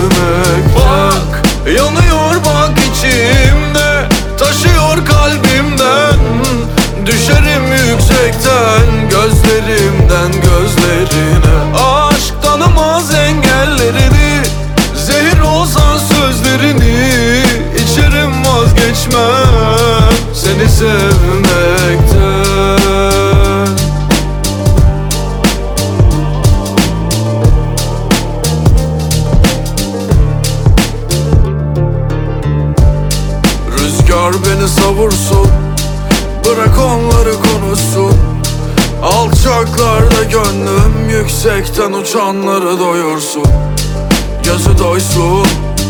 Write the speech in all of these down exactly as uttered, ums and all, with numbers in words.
sevmekten. Bak yanıyor bak içimde, taşıyor kalbimden. Düşerim yüksekten gözlerimden gözlerine. Aşk tanımaz engellerini, zehir olsa sözlerini. İçerim vazgeçmem seni sevmekten. Rüzgar beni savursun, bırak onları konuşsun. Alçaklarda gönlüm, yüksekten uçanları doyursun. Gözü doysun,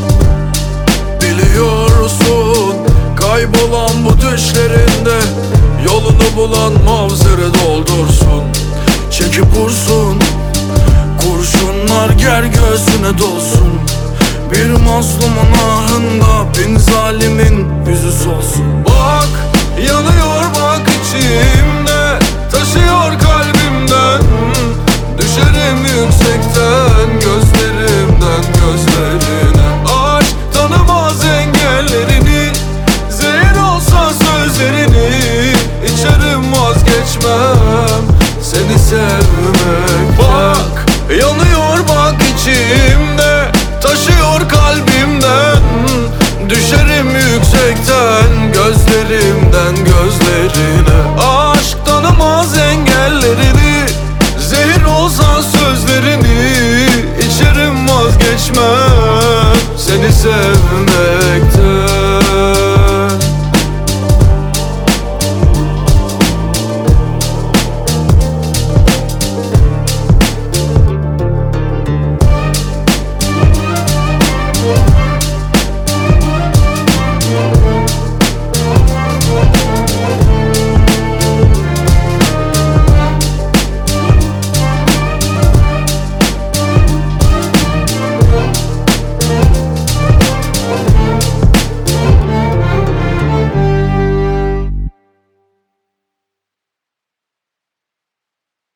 biliyorsun. Kaybolan bu düşlerinde yolunu bulan mavzeri doldursun. Çekip vursun, kurşunlar ger göğsüne dolsun. Bir mazlumun ahında bin zalimin yüzü solsun. Bak yanıyor bak içimde, taşıyor kalbimden. Düşerim yüksekten gözlerimden gözlerine. Aşk tanımaz engellerini, zehir olsa sözlerini. İçerim vazgeçmem seni sevmek. Bak yanıyor bak içimde, taşıyor kalbimden. Düşerim yüksekten gözlerimden gözlerine.